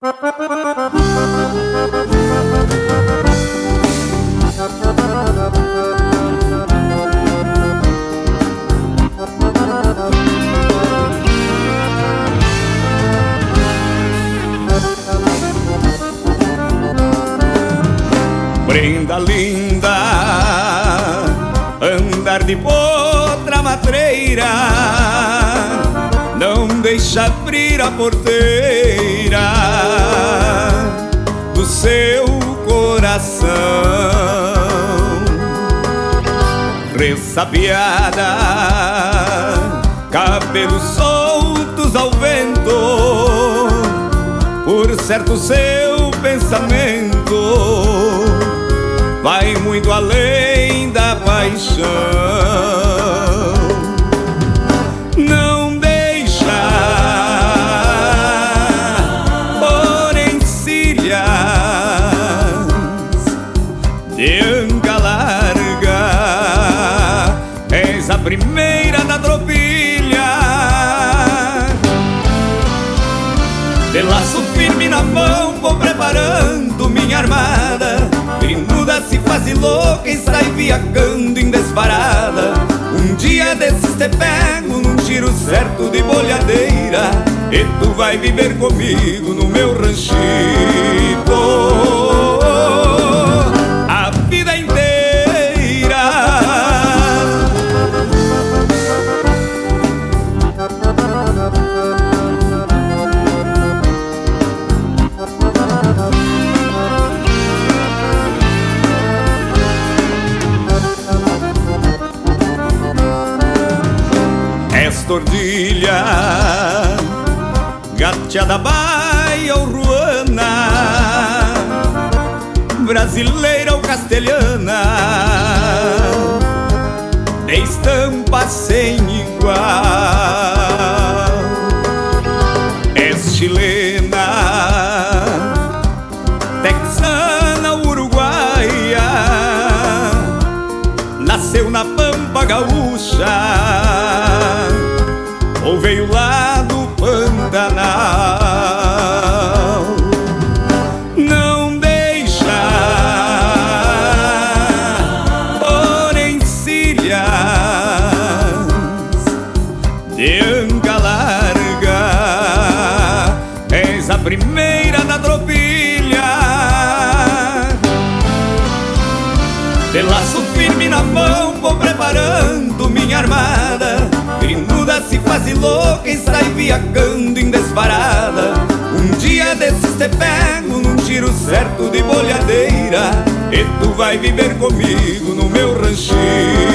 Prenda linda, andar de potra matreira, não deixa abrir a porteira do seu coração. Ressabiada, cabelos soltos ao vento, por certo seu pensamento vai muito além da paixão. Não deixa por encilhas de anga larga, és a primeira da tropilha, de laço firme na mão vou preparando minha armada. Grinuda se faz louca e sai viajando em disparada. Um dia desses te pego num tiro certo de bolhadeira, e tu vai viver comigo no meu ranchito a vida inteira. Tordilha, gateada baia ou ruana, brasileira ou castelhana, de estampa sem igual. És chilena, texana, uruguaia, nasceu na pampa gaúcha ou veio lá do Pantanal. Não deixa por encilhas de anga larga, és a primeira da tropilha, de laço firme na mão vou preparando minha armada. Grinuda se faz louca e sai viajando em disparada. Um dia desses te pego num tiro certo de bolhadeira, e tu vai viver comigo no meu ranchinho